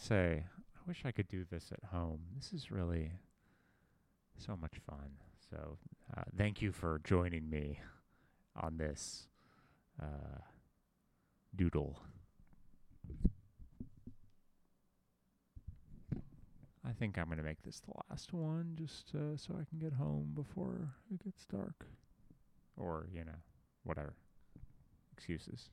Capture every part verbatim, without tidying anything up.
say, I wish I could do this at home. This is really so much fun. So, uh, thank you for joining me on this uh, doodle. I think I'm going to make this the last one just uh, so I can get home before it gets dark. Or, you know, whatever. Excuses.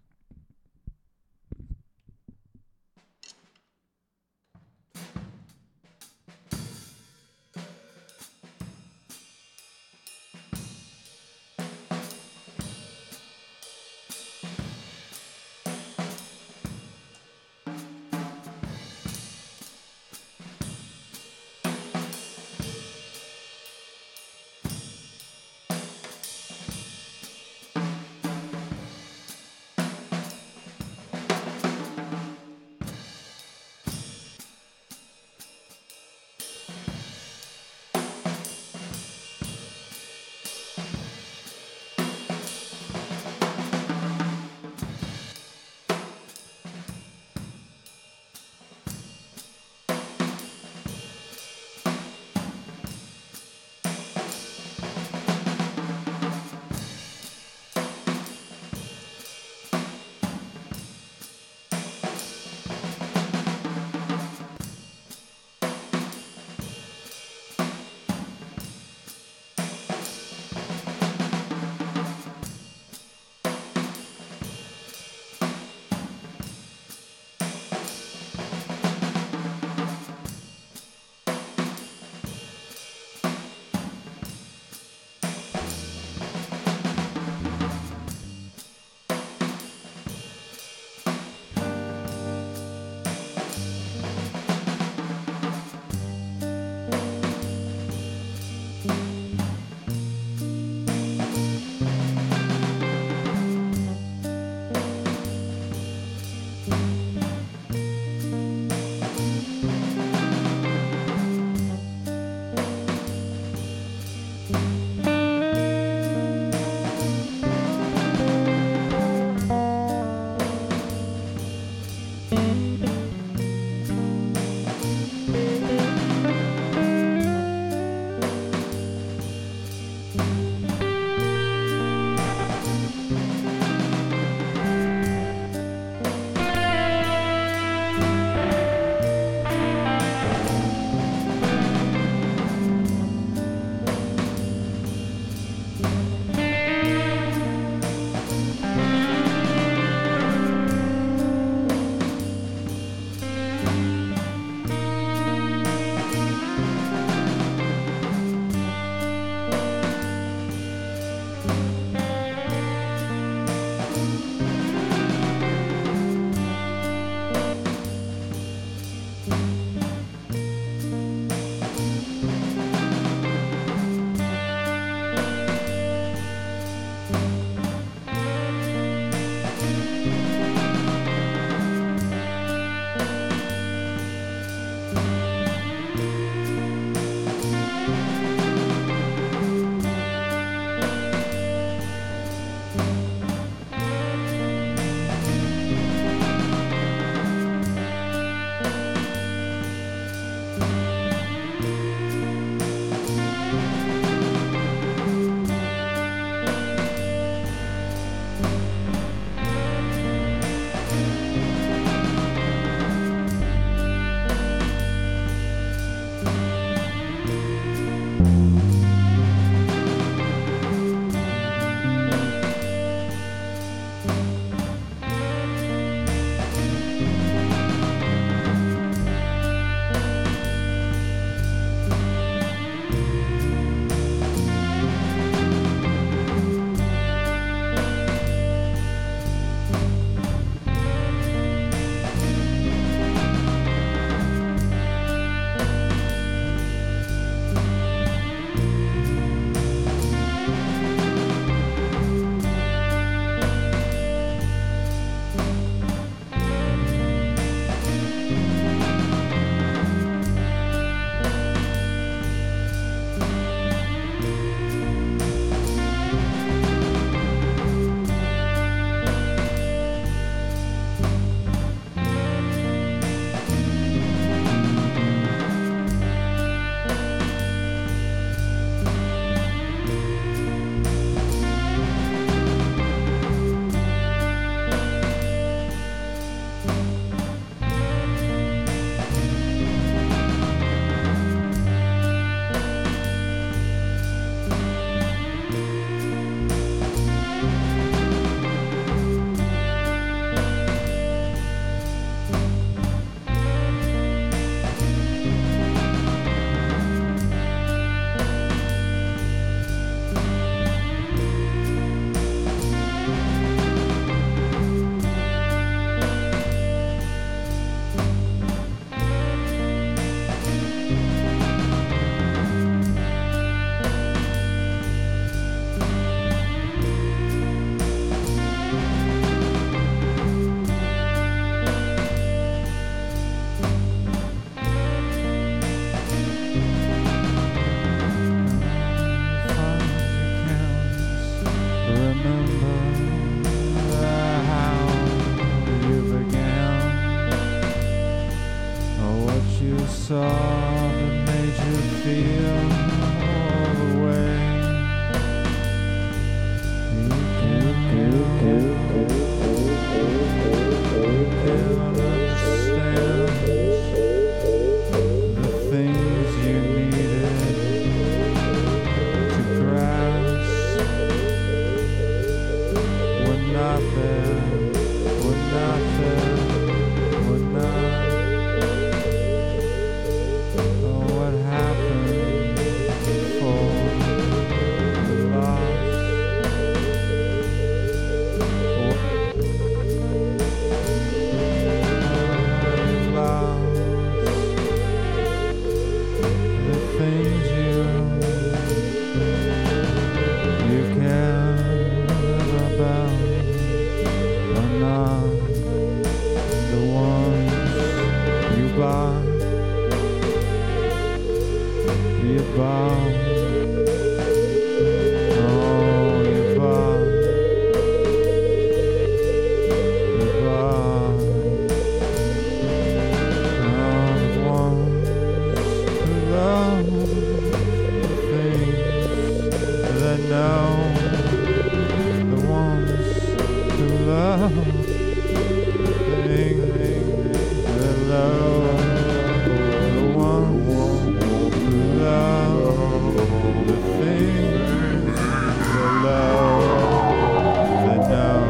know the ones who love the things that love, the ones who love the things that love, that know,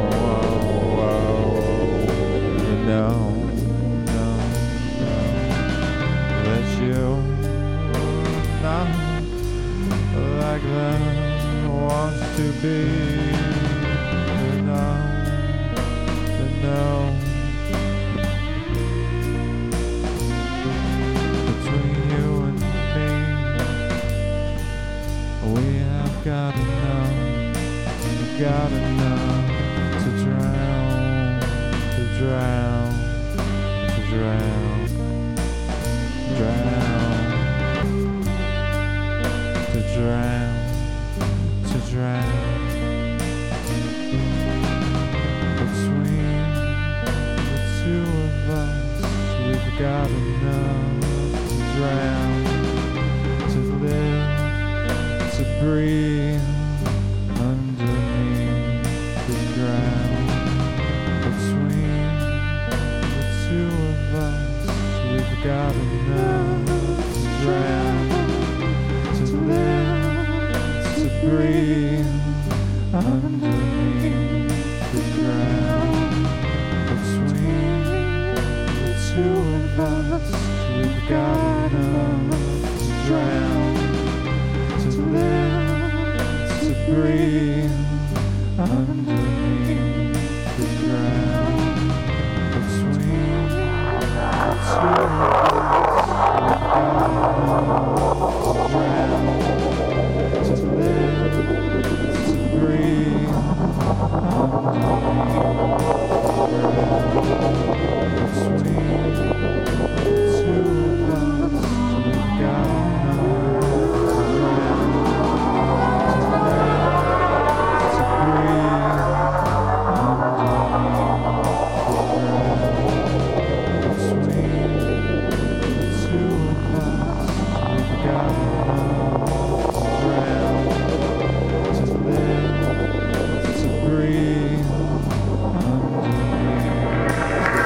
that know, know, know that you know like that wants to be, the know, the know. Between you and me, we have gotta know, gotta know to drown, to drown, to drown, drown, to drown, to drown. Between the two of us, we've got enough to drown, to live, to breathe underneath the ground. Between the two of us, we've got enough to drown, to live, to breathe underneath the ground. Between the two of us, we've got enough to drown, to live, to breathe underneath the ground. Between the two of us, we've got enough to drown, to live, to breathe underneath the ground. Between the two of us, we've got enough to drown, to live, to breathe underneath the ground. Between the two of us, we've got enough to drown, to live, to breathe underneath the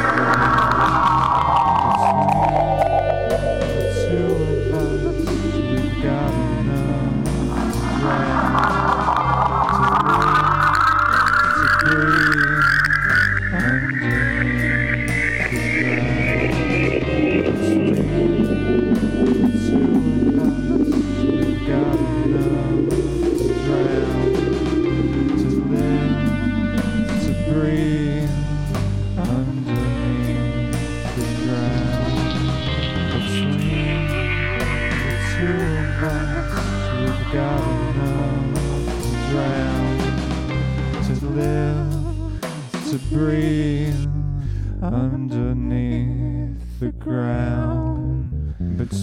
breathe underneath the ground.